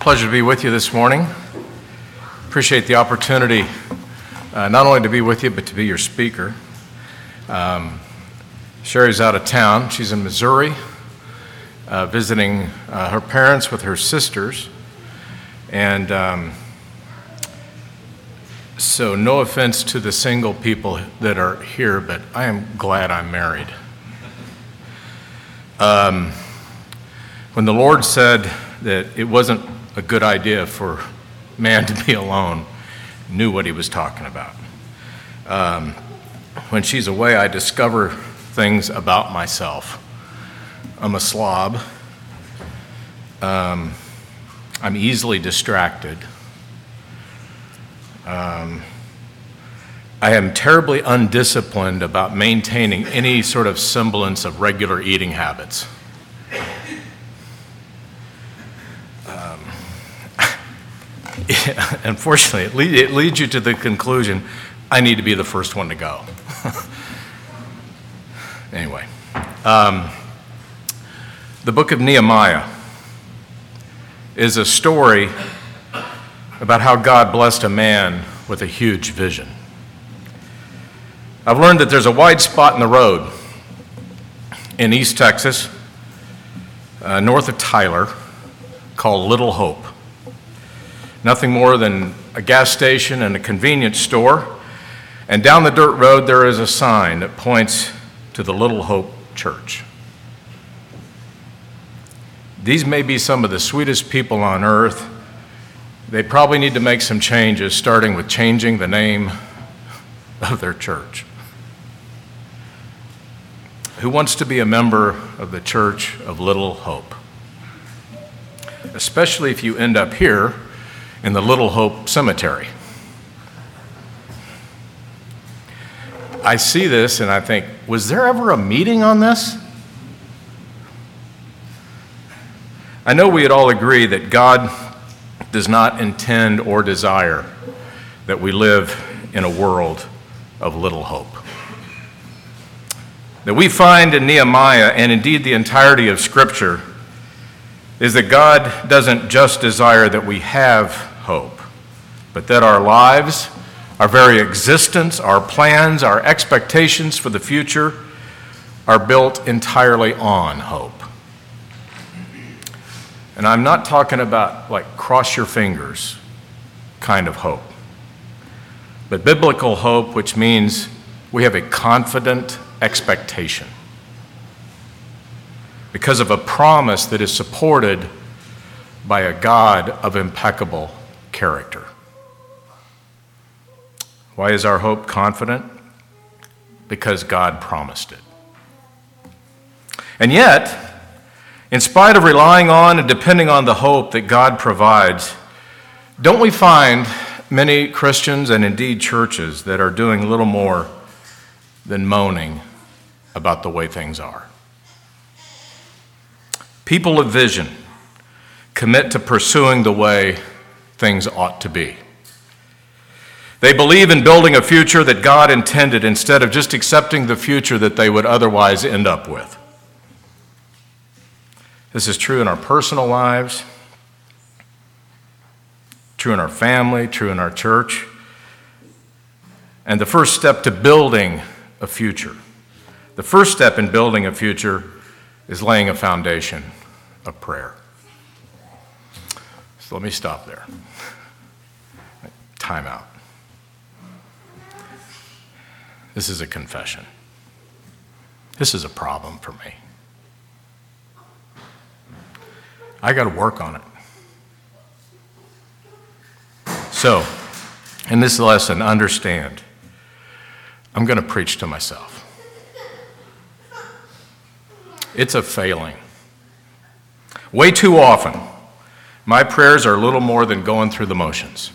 Pleasure to be with you this morning. Appreciate the opportunity not only to be with you, but to be your speaker. Sherry's out of town. She's in Missouri, visiting her parents with her sisters. And so no offense to the single people that are here, but I am glad I'm married. When the Lord said that it wasn't a good idea for man to be alone, knew what he was talking about. When she's away, I discover things about myself. I'm a slob. I'm easily distracted. I am terribly undisciplined about maintaining any sort of semblance of regular eating habits. Unfortunately, it leads you to the conclusion, I need to be the first one to go. Anyway, the book of Nehemiah is a story about how God blessed a man with a huge vision. I've learned that there's a wide spot in the road in East Texas, north of Tyler, called Little Hope. Nothing more than a gas station and a convenience store. And down the dirt road, there is a sign that points to the Little Hope Church. These may be some of the sweetest people on earth. They probably need to make some changes, starting with changing the name of their church. Who wants to be a member of the Church of Little Hope? Especially if you end up here in the Little Hope Cemetery. I see this and I think, was there ever a meeting on this? I know we would all agree that God does not intend or desire that we live in a world of little hope. That we find in Nehemiah, and indeed the entirety of Scripture, is that God doesn't just desire that we have hope, but that our lives, our very existence, our plans, our expectations for the future are built entirely on hope. And I'm not talking about like cross your fingers kind of hope, but biblical hope, which means we have a confident expectation because of a promise that is supported by a God of impeccable character. Why is our hope confident? Because God promised it. And yet, in spite of relying on and depending on the hope that God provides, don't we find many Christians and indeed churches that are doing little more than moaning about the way things are? People of vision commit to pursuing the way things ought to be. They believe in building a future that God intended instead of just accepting the future that they would otherwise end up with. This is true in our personal lives, true in our family, true in our church. And the first step to building a future, the first step in building a future is laying a foundation of prayer. So let me stop there. Time out. This is a confession. This is a problem for me. I got to work on it. So, in this lesson, understand, I'm going to preach to myself. It's a failing. Way too often, my prayers are little more than going through the motions.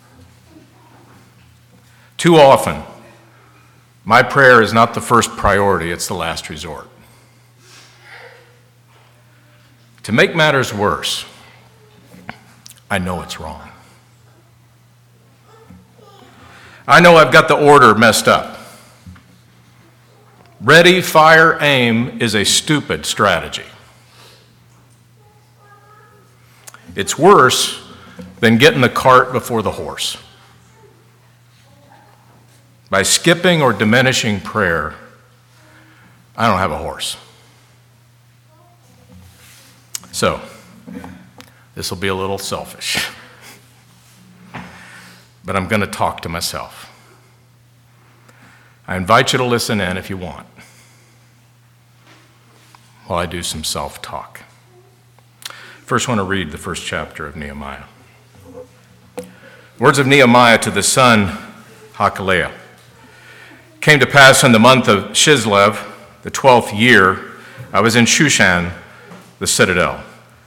Too often, my prayer is not the first priority, it's the last resort. To make matters worse, I know it's wrong. I know I've got the order messed up. Ready, fire, aim is a stupid strategy. It's worse than getting the cart before the horse. By skipping or diminishing prayer, I don't have a horse. So, this will be a little selfish, but I'm going to talk to myself. I invite you to listen in if you want, while I do some self-talk. First, I want to read the first chapter of Nehemiah. Words of Nehemiah to the son Hakaliah. Came to pass in the month of Chislev, the 12th year, I was in Shushan, the citadel.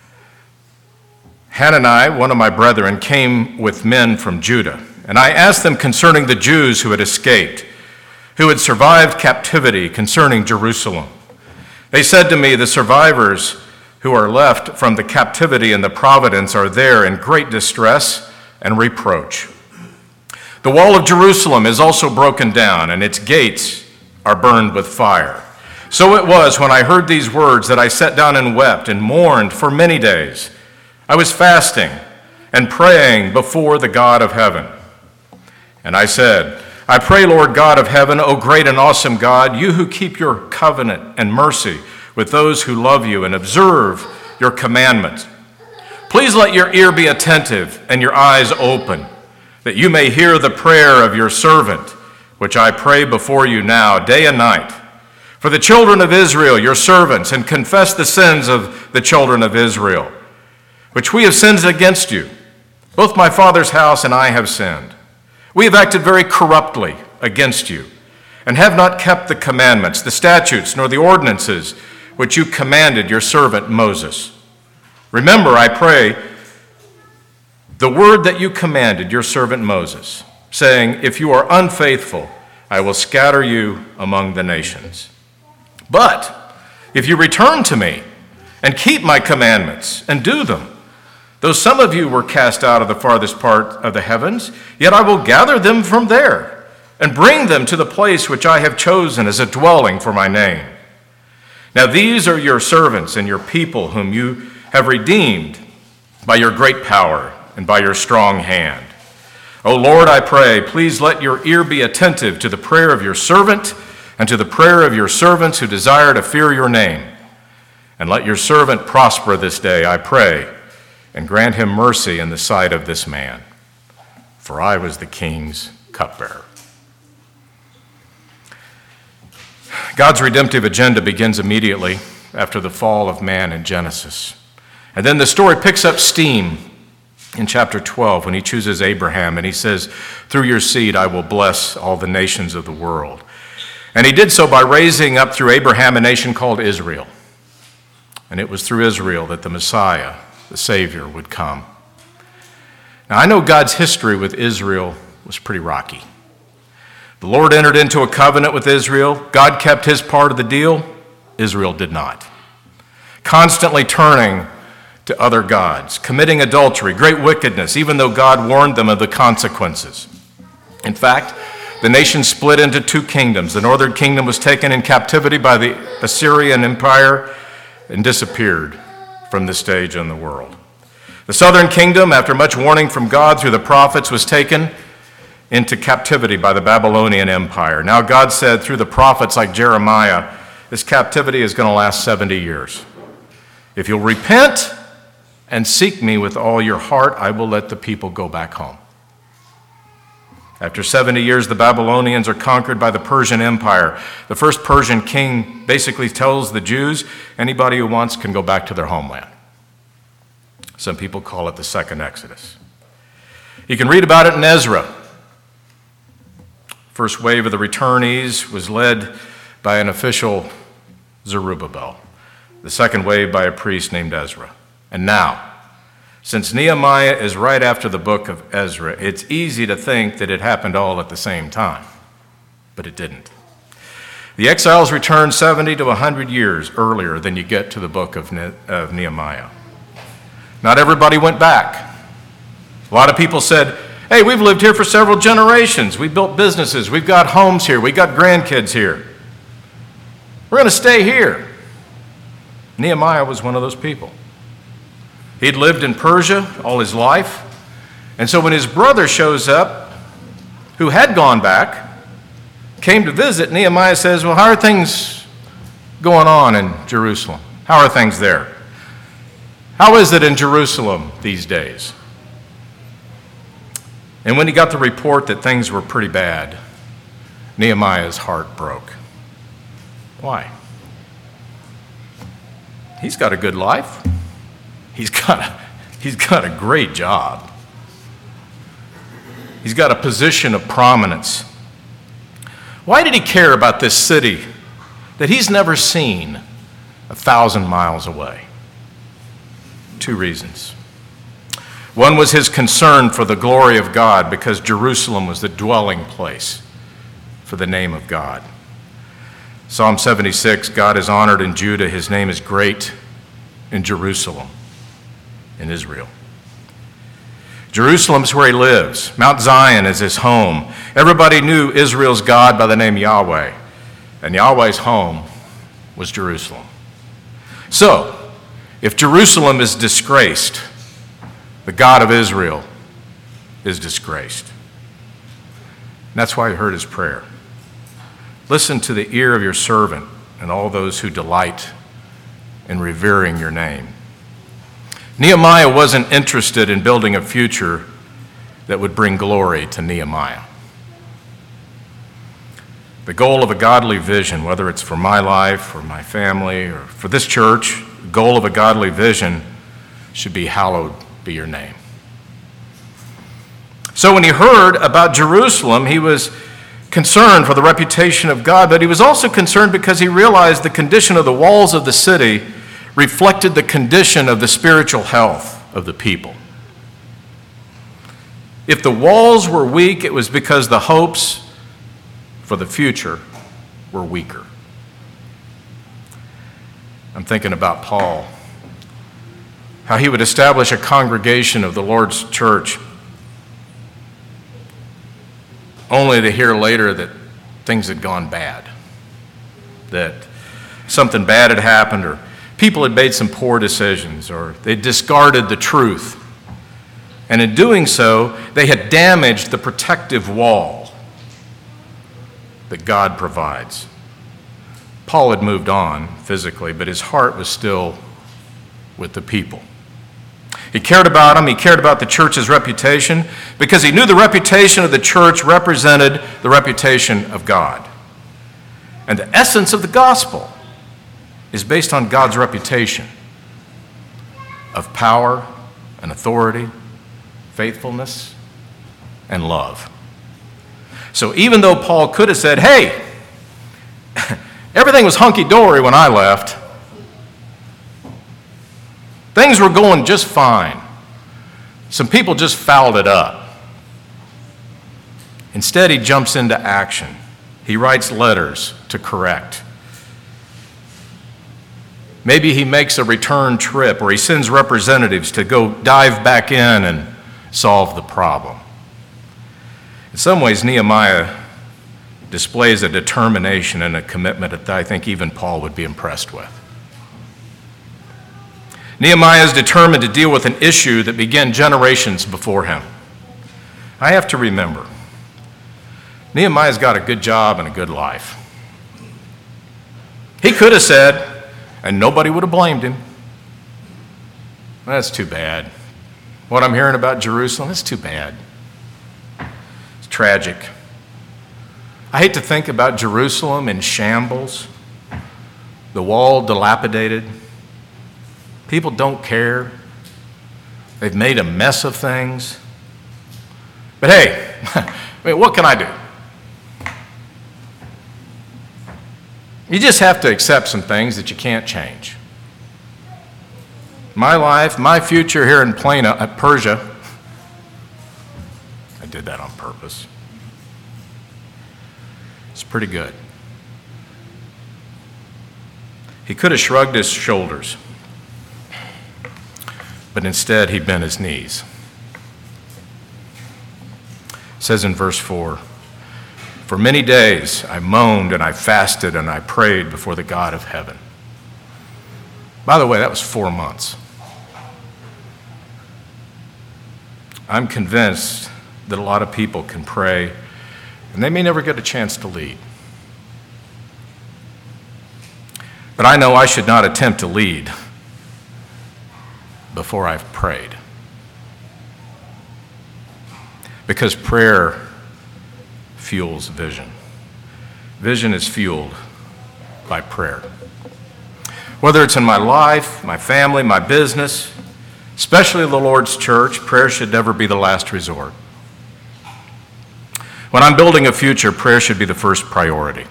Hanani, one of my brethren, came with men from Judah, and I asked them concerning the Jews who had escaped, who had survived captivity, concerning Jerusalem. They said to me, the survivors who are left from the captivity in the province are there in great distress and reproach. The wall of Jerusalem is also broken down, and its gates are burned with fire. So it was when I heard these words that I sat down and wept and mourned for many days. I was fasting and praying before the God of heaven. And I said, I pray, Lord God of heaven, O great and awesome God, you who keep your covenant and mercy with those who love you and observe your commandments. Please let your ear be attentive and your eyes open, that you may hear the prayer of your servant, which I pray before you now, day and night, for the children of Israel, your servants, and confess the sins of the children of Israel, which we have sinned against you. Both my father's house and I have sinned. We have acted very corruptly against you, and have not kept the commandments, the statutes, nor the ordinances which you commanded your servant Moses. Remember, I pray, the word that you commanded your servant Moses, saying, if you are unfaithful, I will scatter you among the nations. But if you return to me and keep my commandments and do them, though some of you were cast out of the farthest part of the heavens, yet I will gather them from there and bring them to the place which I have chosen as a dwelling for my name. Now these are your servants and your people whom you have redeemed by your great power and by your strong hand. O Lord, I pray, please let your ear be attentive to the prayer of your servant and to the prayer of your servants who desire to fear your name. And let your servant prosper this day, I pray, and grant him mercy in the sight of this man. For I was the king's cupbearer. God's redemptive agenda begins immediately after the fall of man in Genesis. And then the story picks up steam in chapter 12 when he chooses Abraham, and he says, through your seed I will bless all the nations of the world. And he did so by raising up through Abraham a nation called Israel. And it was through Israel that the Messiah, the Savior, would come. Now I know God's history with Israel was pretty rocky. The Lord entered into a covenant with Israel. God kept his part of the deal. Israel did not. Constantly turning to other gods, committing adultery, great wickedness, even though God warned them of the consequences. In fact, the nation split into two kingdoms. The northern kingdom was taken in captivity by the Assyrian Empire and disappeared from the stage in the world. The southern kingdom, after much warning from God through the prophets, was taken into captivity by the Babylonian Empire. Now God said through the prophets like Jeremiah, this captivity is going to last 70 years. If you'll repent and seek me with all your heart, I will let the people go back home. After 70 years, the Babylonians are conquered by the Persian Empire. The first Persian king basically tells the Jews, anybody who wants can go back to their homeland. Some people call it the second Exodus. You can read about it in Ezra. First wave of the returnees was led by an official, Zerubbabel. The second wave by a priest named Ezra. And now, since Nehemiah is right after the book of Ezra, it's easy to think that it happened all at the same time, but it didn't. The exiles returned 70 to 100 years earlier than you get to the book of Nehemiah. Not everybody went back. A lot of people said, hey, we've lived here for several generations. We built businesses. We've got homes here. We've got grandkids here. We're going to stay here. Nehemiah was one of those people. He'd lived in Persia all his life. And so when his brother shows up, who had gone back, came to visit, Nehemiah says, well, how are things going on in Jerusalem? How are things there? How is it in Jerusalem these days? And when he got the report that things were pretty bad, Nehemiah's heart broke. Why? He's got a good life. He's got a great job. He's got a position of prominence. Why did he care about this city that he's never seen 1,000 miles away? 2 reasons. One was his concern for the glory of God, because Jerusalem was the dwelling place for the name of God. Psalm 76, God is honored in Judah. His name is great in Jerusalem, in Israel. Jerusalem's where he lives. Mount Zion is his home. Everybody knew Israel's God by the name Yahweh, and Yahweh's home was Jerusalem. So, if Jerusalem is disgraced, the God of Israel is disgraced. And that's why he heard his prayer. Listen to the ear of your servant and all those who delight in revering your name. Nehemiah wasn't interested in building a future that would bring glory to Nehemiah. The goal of a godly vision, whether it's for my life or my family or for this church, the goal of a godly vision should be hallowed be your name. So when he heard about Jerusalem, he was concerned for the reputation of God, but he was also concerned because he realized the condition of the walls of the city reflected the condition of the spiritual health of the people. If the walls were weak, it was because the hopes for the future were weaker. I'm thinking about Paul, how he would establish a congregation of the Lord's church, only to hear later that things had gone bad, that something bad had happened, or people had made some poor decisions, or they discarded the truth. And in doing so, they had damaged the protective wall that God provides. Paul had moved on physically, but his heart was still with the people. He cared about them. He cared about the church's reputation because he knew the reputation of the church represented the reputation of God. And the essence of the gospel is based on God's reputation of power and authority, faithfulness, and love. So even though Paul could have said, hey, everything was hunky-dory when I left, things were going just fine, some people just fouled it up. Instead, he jumps into action. He writes letters to correct. Maybe he makes a return trip, or he sends representatives to go dive back in and solve the problem. In some ways, Nehemiah displays a determination and a commitment that I think even Paul would be impressed with. Nehemiah is determined to deal with an issue that began generations before him. I have to remember, Nehemiah's got a good job and a good life. He could have said, and nobody would have blamed him, that's too bad. What I'm hearing about Jerusalem, that's too bad. It's tragic. I hate to think about Jerusalem in shambles, the wall dilapidated. People don't care. They've made a mess of things. But hey, I mean, what can I do? You just have to accept some things that you can't change. My life, my future here in Plano, Persia, I did that on purpose. It's pretty good. He could have shrugged his shoulders, but instead he bent his knees. It says in verse 4, "For many days I moaned and I fasted and I prayed before the God of heaven." By the way, that was 4 months. I'm convinced that a lot of people can pray, and they may never get a chance to lead. But I know I should not attempt to lead before I've prayed. Because prayer fuels vision. Vision is fueled by prayer. Whether it's in my life, my family, my business, especially the Lord's church, prayer should never be the last resort. When I'm building a future, prayer should be the first priority.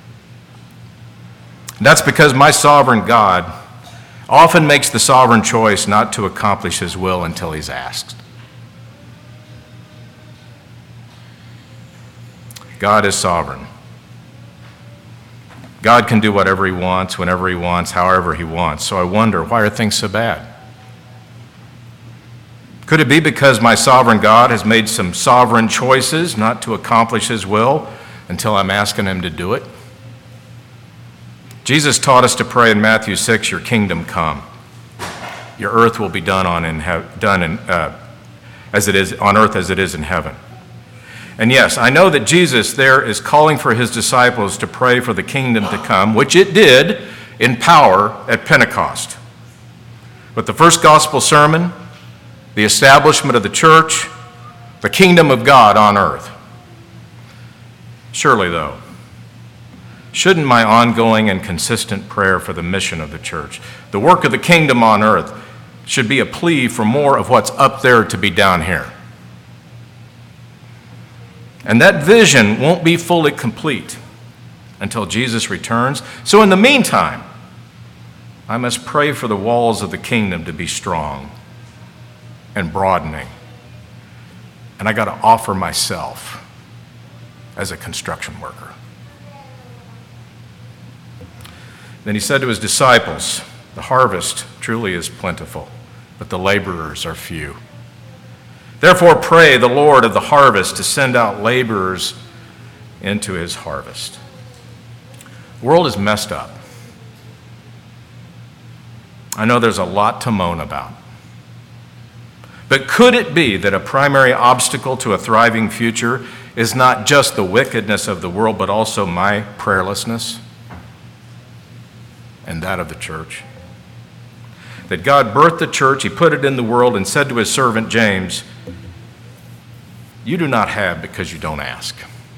And that's because my sovereign God often makes the sovereign choice not to accomplish his will until he's asked. God is sovereign. God can do whatever he wants, whenever he wants, however he wants. So I wonder, why are things so bad? Could it be because my sovereign God has made some sovereign choices not to accomplish his will until I'm asking him to do it? Jesus taught us to pray in Matthew 6, your kingdom come. Your earth will be done on as it is on earth as it is in heaven. And yes, I know that Jesus there is calling for his disciples to pray for the kingdom to come, which it did in power at Pentecost. With the first gospel sermon, the establishment of the church, the kingdom of God on earth. Surely, though, shouldn't my ongoing and consistent prayer for the mission of the church, the work of the kingdom on earth, should be a plea for more of what's up there to be down here? And that vision won't be fully complete until Jesus returns. So in the meantime, I must pray for the walls of the kingdom to be strong and broadening. And I got to offer myself as a construction worker. Then he said to his disciples, the harvest truly is plentiful, but the laborers are few. Therefore pray the Lord of the harvest to send out laborers into his harvest. The world is messed up. I know there's a lot to moan about. But could it be that a primary obstacle to a thriving future is not just the wickedness of the world, but also my prayerlessness and that of the church? That God birthed the church, he put it in the world, and said to his servant James, you do not have because you don't ask.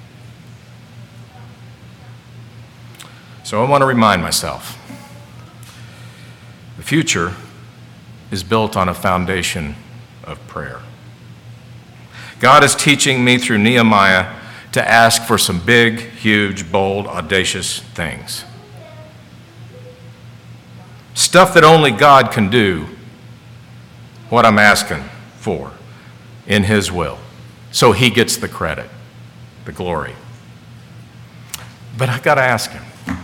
So I want to remind myself, the future is built on a foundation of prayer. God is teaching me through Nehemiah to ask for some big, huge, bold, audacious things. Stuff that only God can do, what I'm asking for in his will. So he gets the credit, the glory. But I got to ask him.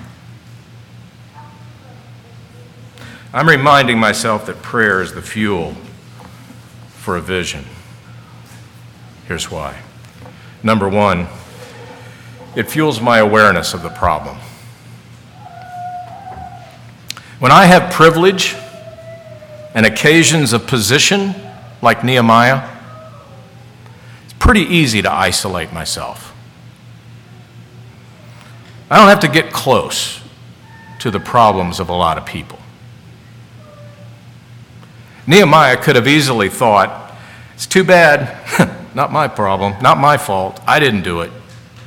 I'm reminding myself that prayer is the fuel for a vision. Here's why. Number one, it fuels my awareness of the problem. When I have privilege and occasions of position, like Nehemiah, it's pretty easy to isolate myself. I don't have to get close to the problems of a lot of people. Nehemiah could have easily thought, it's too bad, not my problem, not my fault, I didn't do it.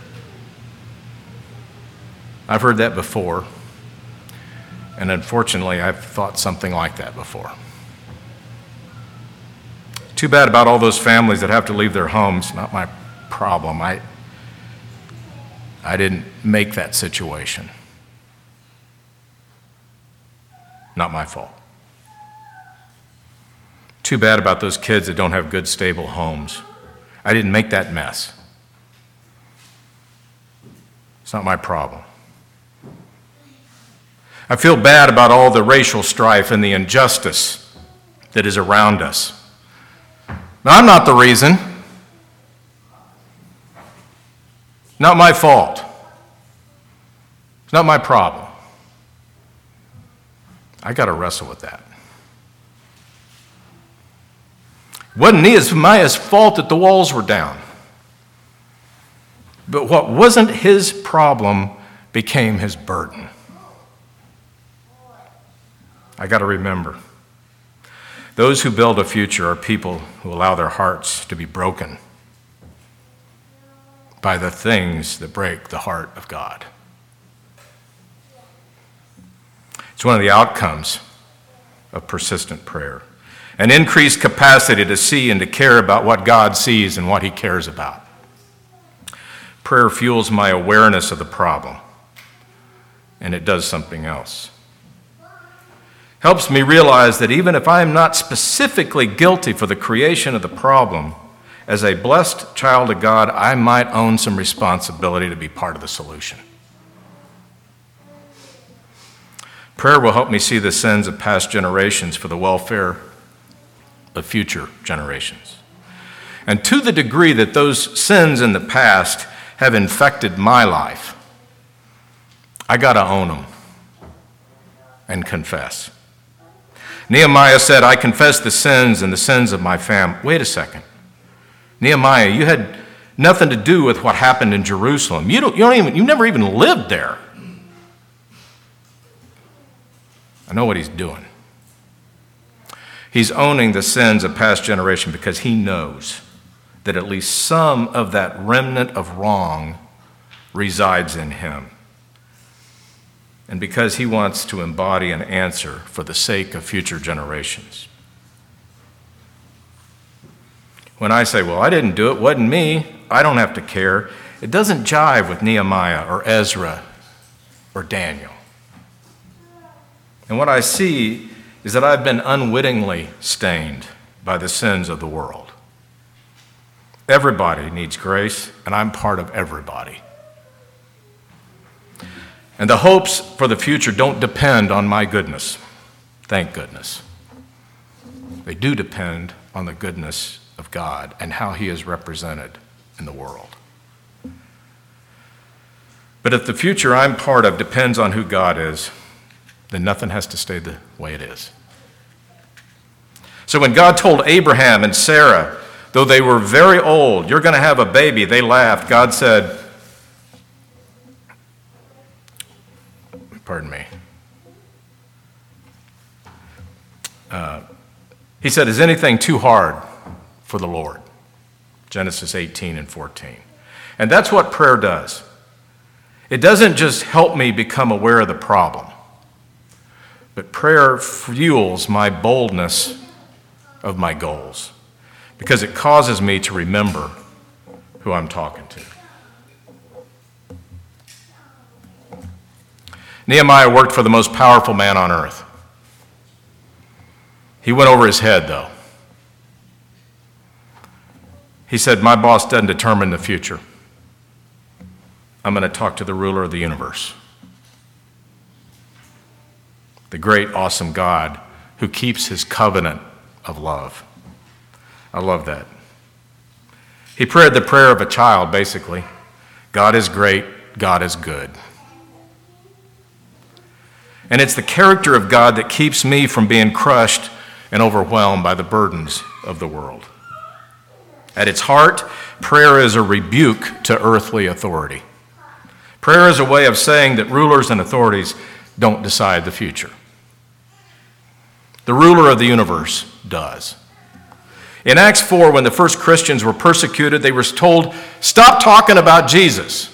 I've heard that before, and unfortunately, I've thought something like that before. Too bad about all those families that have to leave their homes, not my problem, I didn't make that situation. Not my fault. Too bad about those kids that don't have good, stable homes. I didn't make that mess. It's not my problem. I feel bad about all the racial strife and the injustice that is around us. Now, I'm not the reason. Not my fault. It's not my problem. I got to wrestle with that. It wasn't Nehemiah's fault that the walls were down. But what wasn't his problem became his burden. I got to remember, those who build a future are people who allow their hearts to be broken by the things that break the heart of God. It's one of the outcomes of persistent prayer. An increased capacity to see and to care about what God sees and what he cares about. Prayer fuels my awareness of the problem, and it does something else. Helps me realize that even if I am not specifically guilty for the creation of the problem, as a blessed child of God, I might own some responsibility to be part of the solution. Prayer will help me see the sins of past generations for the welfare of future generations. And to the degree that those sins in the past have infected my life, I got to own them and confess. Nehemiah said, I confess the sins and the sins of my family. Wait a second. Nehemiah, you had nothing to do with what happened in Jerusalem. You never even lived there. I know what he's doing. He's owning the sins of past generation because he knows that at least some of that remnant of wrong resides in him. And because he wants to embody an answer for the sake of future generations. When I say, well, I didn't do it, wasn't me, I don't have to care, it doesn't jive with Nehemiah or Ezra or Daniel. And what I see is that I've been unwittingly stained by the sins of the world. Everybody needs grace, and I'm part of everybody. And the hopes for the future don't depend on my goodness, thank goodness. They do depend on the goodness of God and how he is represented in the world. But if the future I'm part of depends on who God is, then nothing has to stay the way it is. So when God told Abraham and Sarah, though they were very old, you're going to have a baby, they laughed. God said, pardon me. He said, is anything too hard for the Lord? Genesis 18 and 14. And that's what prayer does. It doesn't just help me become aware of the problem, but prayer fuels my boldness of my goals because it causes me to remember who I'm talking to. Nehemiah worked for the most powerful man on earth. He went over his head, though. He said, my boss doesn't determine the future. I'm going to talk to the ruler of the universe. The great, awesome God who keeps his covenant of love. I love that. He prayed the prayer of a child, basically. God is great, God is good. And it's the character of God that keeps me from being crushed and overwhelmed by the burdens of the world. At its heart, prayer is a rebuke to earthly authority. Prayer is a way of saying that rulers and authorities don't decide the future. The ruler of the universe does. In Acts 4, when the first Christians were persecuted, they were told, stop talking about Jesus.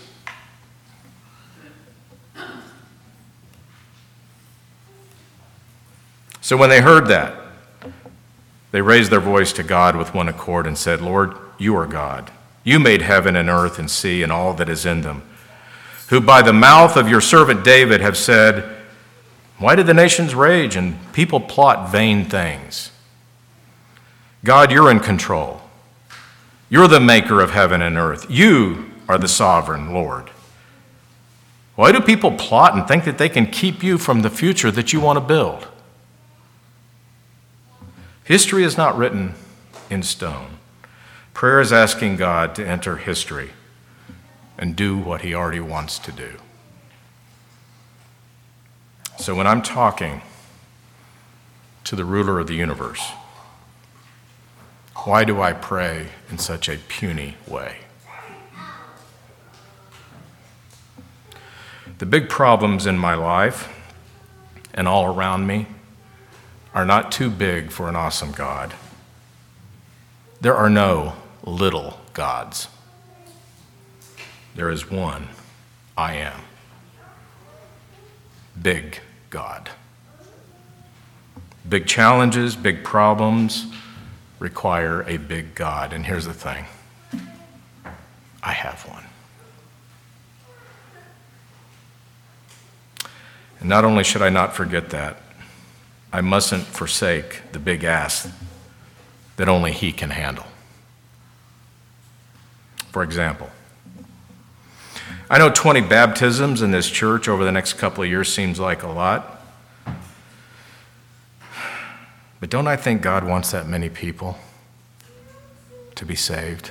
So when they heard that, they raised their voice to God with one accord and said, Lord, you are God. You made heaven and earth and sea and all that is in them, who by the mouth of your servant David have said, why did the nations rage and people plot vain things? God, you're in control. You're the maker of heaven and earth. You are the sovereign Lord. Why do people plot and think that they can keep you from the future that you want to build? History is not written in stone. Prayer is asking God to enter history and do what he already wants to do. So when I'm talking to the ruler of the universe, Why do I pray in such a puny way? The big problems in my life and all around me are not too big for an awesome God. There are no little gods. There is one, I am. Big God. Big challenges, big problems require a big God. And here's the thing, I have one. And not only should I not forget that, I mustn't forsake the big ask that only He can handle. For example, I know 20 baptisms in this church over the next couple of years seems like a lot. But don't I think God wants that many people to be saved?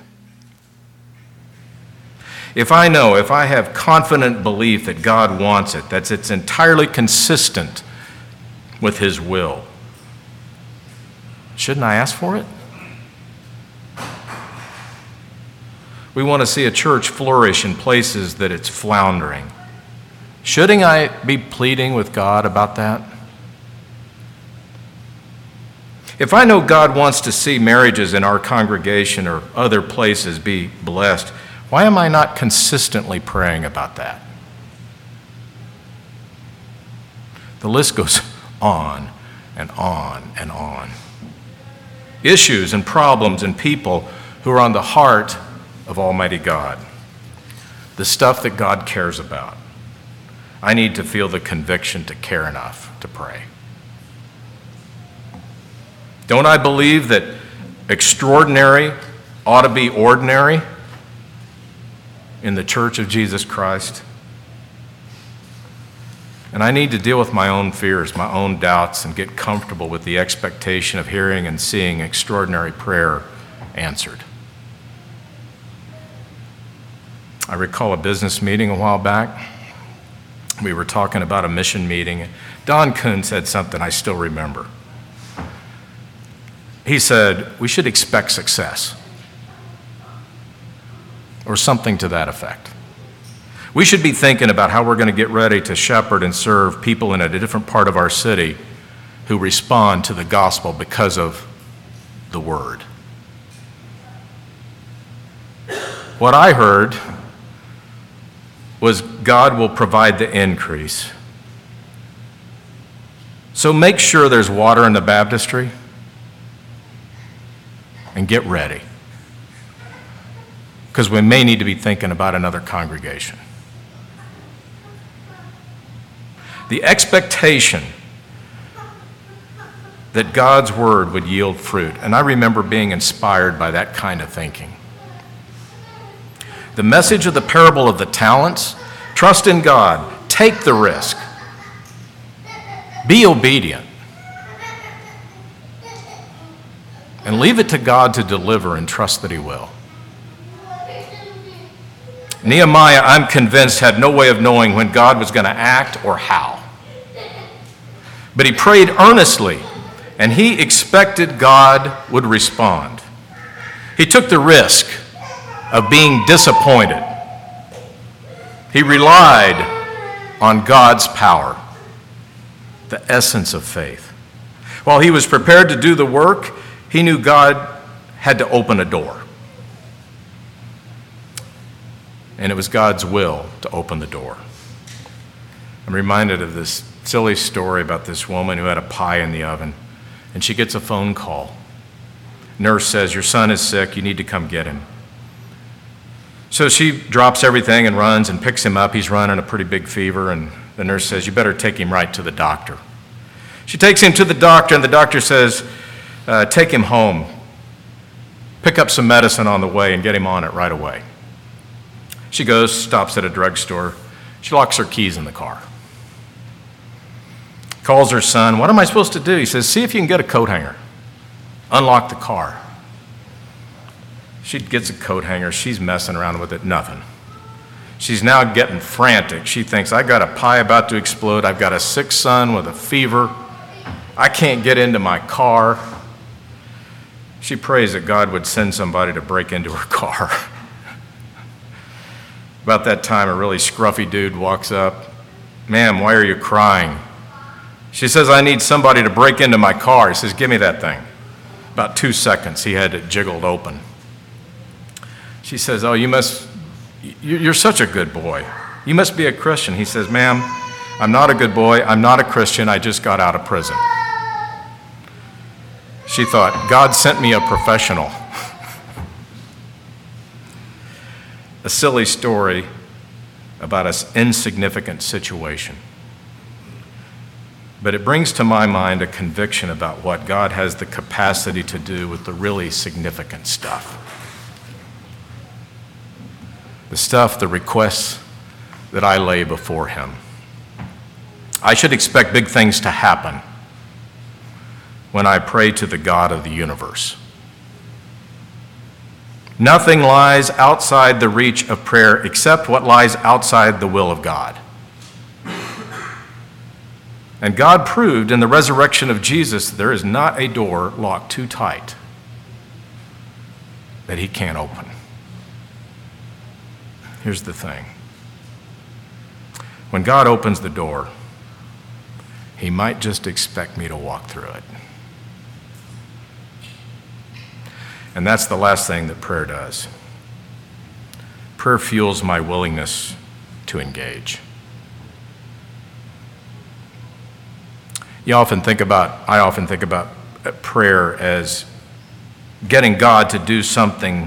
If I have confident belief that God wants it, that it's entirely consistent with His will, shouldn't I ask for it? We want to see a church flourish in places that it's floundering. Shouldn't I be pleading with God about that? If I know God wants to see marriages in our congregation or other places be blessed, why am I not consistently praying about that? The list goes on and on and on. Issues and problems and people who are on the heart of Almighty God. The stuff that God cares about. I need to feel the conviction to care enough to pray. Don't I believe that extraordinary ought to be ordinary in the Church of Jesus Christ? And I need to deal with my own fears, my own doubts, and get comfortable with the expectation of hearing and seeing extraordinary prayer answered. I recall a business meeting a while back. We were talking about a mission meeting. Don Kuhn said something I still remember. He said, we should expect success, or something to that effect. We should be thinking about how we're going to get ready to shepherd and serve people in a different part of our city who respond to the gospel because of the word. What I heard was God will provide the increase. So make sure there's water in the baptistry and get ready, because we may need to be thinking about another congregation. The expectation that God's word would yield fruit, and I remember being inspired by that kind of thinking. The message of the parable of the talents: trust in God, take the risk, be obedient, and leave it to God to deliver and trust that He will. Nehemiah, I'm convinced, had no way of knowing when God was going to act or how. But he prayed earnestly, and he expected God would respond. He took the risk of being disappointed. He relied on God's power, the essence of faith. While he was prepared to do the work, he knew God had to open a door. And it was God's will to open the door. I'm reminded of this silly story about this woman who had a pie in the oven, and she gets a phone call. Nurse says, your son is sick, you need to come get him. So she drops everything and runs and picks him up. He's running a pretty big fever, and the nurse says, you better take him right to the doctor. She takes him to the doctor, and the doctor says, take him home. Pick up some medicine on the way and get him on it right away. She goes, stops at a drugstore. She locks her keys in the car. Calls her son. What am I supposed to do? He says, see if you can get a coat hanger. Unlock the car. She gets a coat hanger. She's messing around with it. Nothing. She's now getting frantic. She thinks, I got a pie about to explode. I've got a sick son with a fever. I can't get into my car. She prays that God would send somebody to break into her car. About that time, a really scruffy dude walks up. "Ma'am, why are you crying?" She says, "I need somebody to break into my car." He says, "Give me that thing." About 2 seconds, he had it jiggled open. She says, "Oh, you're such a good boy. You must be a Christian." He says, "Ma'am, I'm not a good boy. I'm not a Christian. I just got out of prison." She thought, God sent me a professional. A silly story about an insignificant situation. But it brings to my mind a conviction about what God has the capacity to do with the really significant stuff. The stuff, the requests that I lay before him. I should expect big things to happen when I pray to the God of the universe. Nothing lies outside the reach of prayer except what lies outside the will of God. And God proved in the resurrection of Jesus that there is not a door locked too tight that he can't open. Here's the thing. When God opens the door, he might just expect me to walk through it. And that's the last thing that prayer does. Prayer fuels my willingness to engage. I often think about prayer as getting God to do something.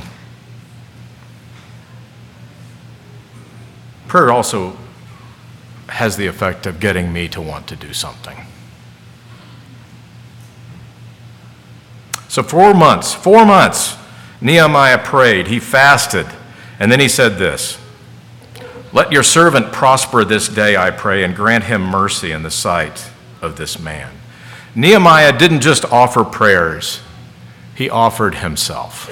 Prayer also has the effect of getting me to want to do something. So 4 months, Nehemiah prayed, he fasted, and then he said this, "Let your servant prosper this day, I pray, and grant him mercy in the sight of this man." Nehemiah didn't just offer prayers, he offered himself.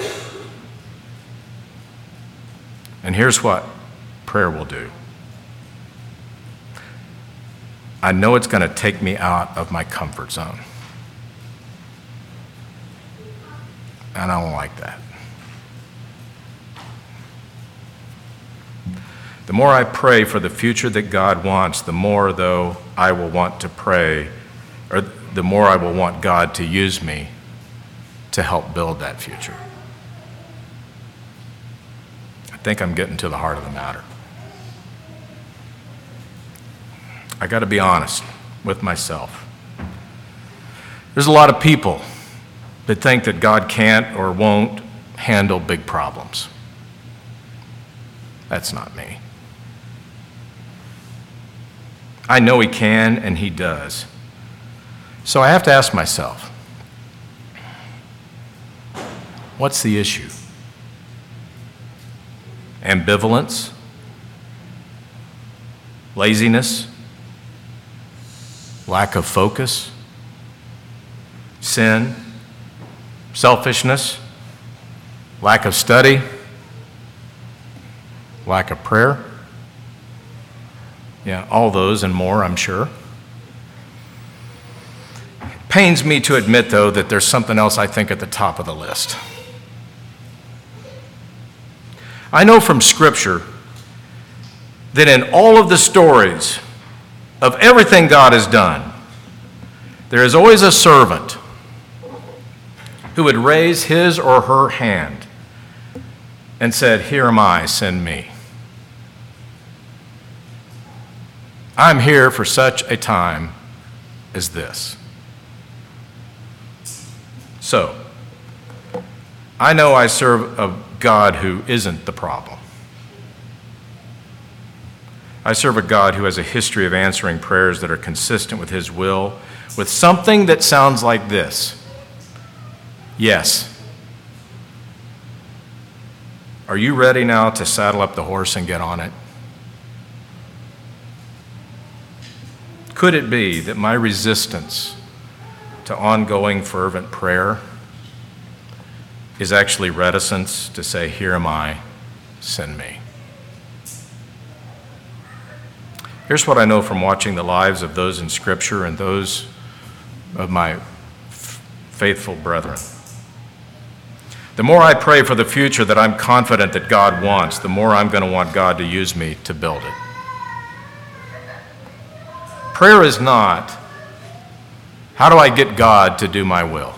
And here's what prayer will do. I know it's going to take me out of my comfort zone. And I don't like that. The more I pray for the future that God wants, the more, though, I will want to pray, or the more I will want God to use me to help build that future. I think I'm getting to the heart of the matter. I got to be honest with myself. There's a lot of people that think that God can't or won't handle big problems. That's not me. I know he can and he does. So I have to ask myself, what's the issue? Ambivalence? Laziness? Lack of focus? Sin? Selfishness? Lack of study? Lack of prayer? Yeah, all those and more, I'm sure. It pains me to admit, though, that there's something else I think at the top of the list. I know from Scripture that in all of the stories of everything God has done, there is always a servant who would raise his or her hand and said, "Here am I, send me. I'm here for such a time as this." So, I know I serve a God who isn't the problem. I serve a God who has a history of answering prayers that are consistent with his will, with something that sounds like this: yes. Are you ready now to saddle up the horse and get on it? Could it be that my resistance to ongoing fervent prayer is actually reticence to say, "Here am I, send me"? Here's what I know from watching the lives of those in Scripture and those of my faithful brethren. The more I pray for the future that I'm confident that God wants, the more I'm going to want God to use me to build it. Prayer is not, how do I get God to do my will?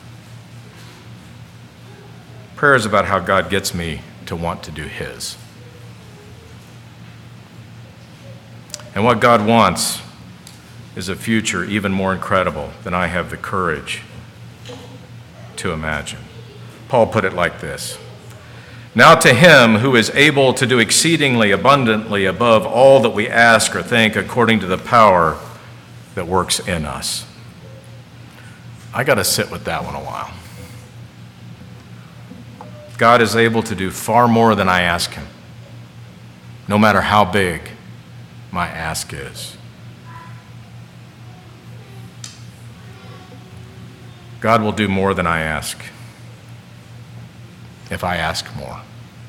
Prayer is about how God gets me to want to do His. And what God wants is a future even more incredible than I have the courage to imagine. Paul put it like this: "Now to Him who is able to do exceedingly abundantly above all that we ask or think, according to the power that works in us." I got to sit with that one a while. God is able to do far more than I ask Him, no matter how big my ask is. God will do more than I ask if I ask more.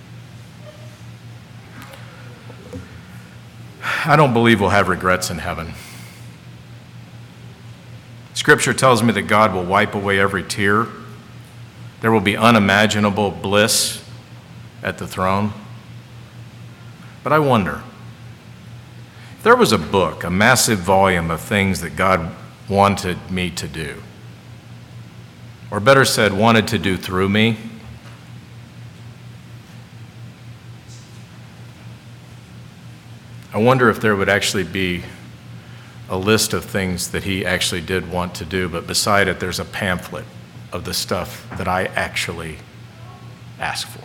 I don't believe we'll have regrets in heaven. Scripture tells me that God will wipe away every tear. There will be unimaginable bliss at the throne. But I wonder, if there was a book, a massive volume of things that God wanted me to do, or better said, wanted to do through me, I wonder if there would actually be a list of things that He actually did want to do, but beside it there's a pamphlet of the stuff that I actually asked for.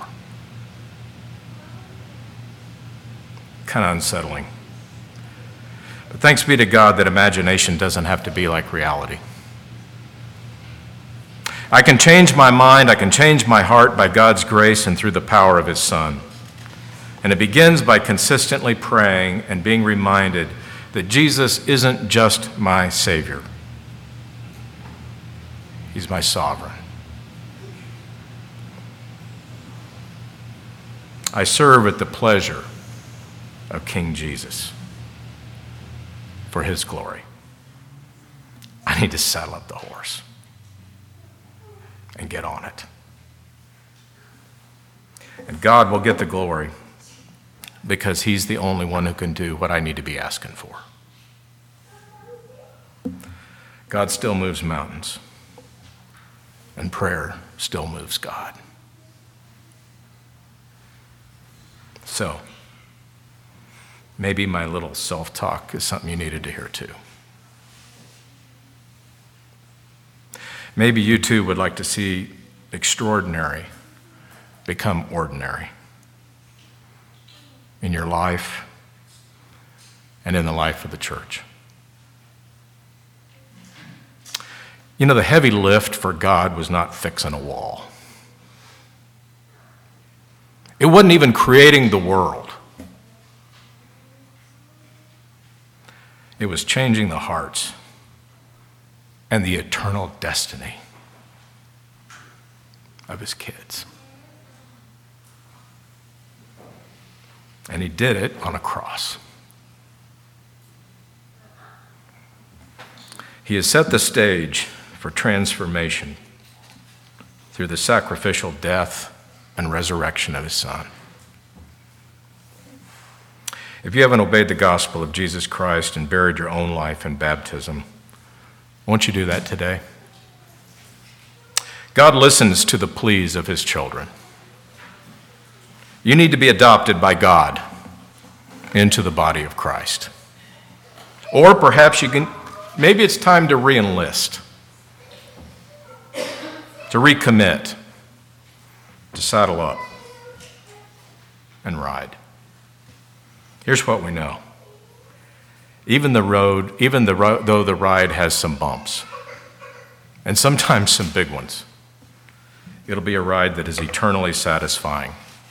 Kind of unsettling. But thanks be to God that imagination doesn't have to be like reality. I can change my mind, I can change my heart by God's grace and through the power of His Son. And it begins by consistently praying and being reminded that Jesus isn't just my Savior. He's my sovereign. I serve at the pleasure of King Jesus for His glory. I need to saddle up the horse and get on it. And God will get the glory because He's the only one who can do what I need to be asking for. God still moves mountains, and prayer still moves God. So, maybe my little self-talk is something you needed to hear too. Maybe you too would like to see extraordinary become ordinary in your life and in the life of the church. You know, the heavy lift for God was not fixing a wall. It wasn't even creating the world. It was changing the hearts and the eternal destiny of His kids. And He did it on a cross. He has set the stage for transformation through the sacrificial death and resurrection of His Son. If you haven't obeyed the gospel of Jesus Christ and buried your own life in baptism, won't you do that today? God listens to the pleas of His children. You need to be adopted by God into the body of Christ. Or perhaps maybe it's time to re-enlist, to recommit, to saddle up and ride. Here's what we know. Even though the ride has some bumps, and sometimes some big ones, it'll be a ride that is eternally satisfying,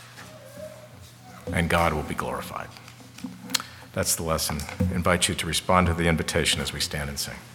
and God will be glorified. That's the lesson. I invite you to respond to the invitation as we stand and sing.